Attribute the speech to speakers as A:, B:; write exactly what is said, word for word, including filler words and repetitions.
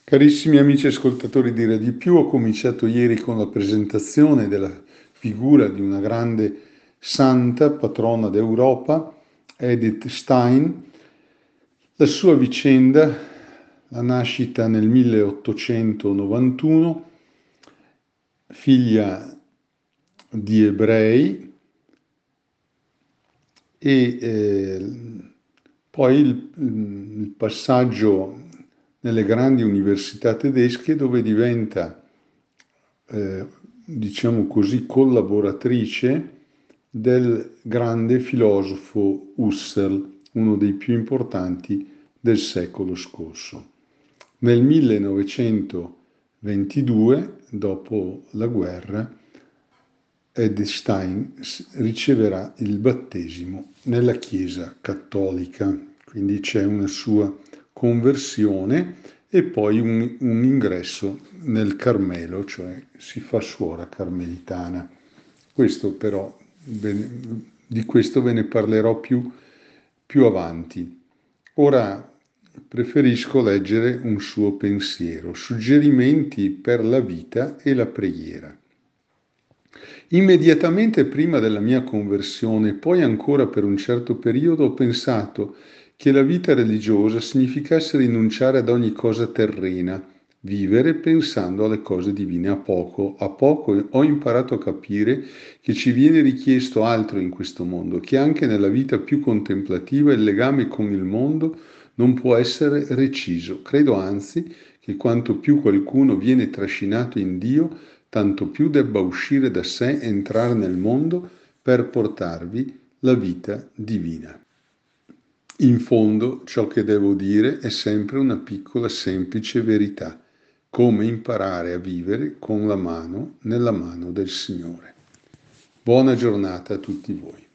A: Carissimi amici ascoltatori di Radio Più, ho cominciato ieri con la presentazione della figura di una grande santa, patrona d'Europa, Edith Stein. La sua vicenda, la nascita nel milleottocentonovantuno, figlia di ebrei, e eh, poi il, il passaggio nelle grandi università tedesche, dove diventa, eh, diciamo così, collaboratrice del grande filosofo Husserl, uno dei più importanti del secolo scorso. Nel millenovecentoventidue, dopo la guerra, Edith Stein riceverà il battesimo nella Chiesa cattolica, quindi c'è una sua conversione e poi un, un ingresso nel Carmelo, cioè si fa suora carmelitana. Questo però, di questo ve ne parlerò più, più avanti. Ora preferisco leggere un suo pensiero, suggerimenti per la vita e la preghiera. Immediatamente prima della mia conversione, poi ancora per un certo periodo, ho pensato che la vita religiosa significasse rinunciare ad ogni cosa terrena, vivere pensando alle cose divine. A poco, a poco ho imparato a capire che ci viene richiesto altro in questo mondo, che anche nella vita più contemplativa il legame con il mondo non può essere reciso. Credo anzi che quanto più qualcuno viene trascinato in Dio, tanto più debba uscire da sé e entrare nel mondo per portarvi la vita divina. In fondo, ciò che devo dire è sempre una piccola semplice verità, come imparare a vivere con la mano nella mano del Signore. Buona giornata a tutti voi.